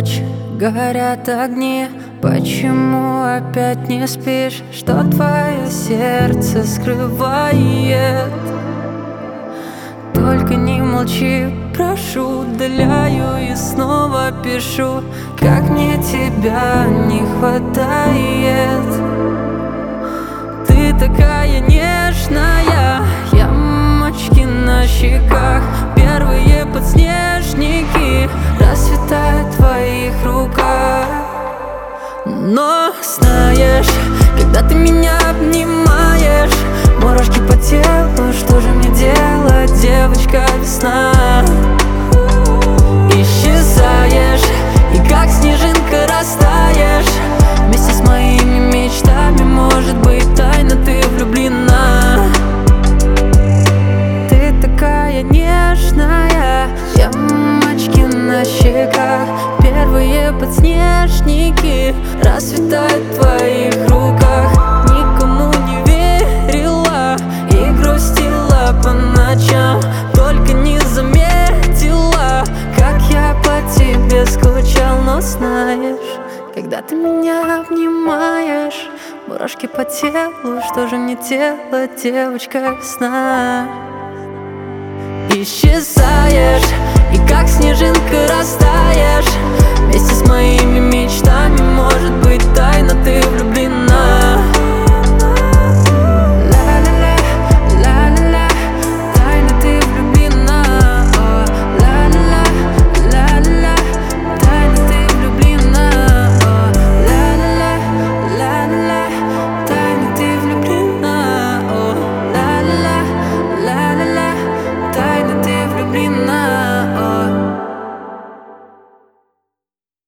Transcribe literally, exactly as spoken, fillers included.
ночь горят огни. Почему опять не спишь? Что твое сердце скрывает? Только не молчи, прошу, удаляю и снова пишу. Как мне тебя не хватает. Ты такая нежная, ямочки на щеках, первые подснежники расцветают в твоих руках. Но знаешь, когда ты меня обнимаешь, мурашки по телу, что же мне делать, девочка весна? Исчезаешь, и как снежинка растаешь вместе с моими мечтами, может быть, тайно ты влюблена. Ты такая нежная, ямочки на щеках, первые подснежники расцветают в твоих руках. Никому не верила и грустила по ночам, только не заметила, как я по тебе скучал. Но знаешь, когда ты меня обнимаешь, мурашки по телу, что же мне делать, девочка весна? Исчезаешь, и как снежинка растаешь вместе с моими мечтами, может быть, тайна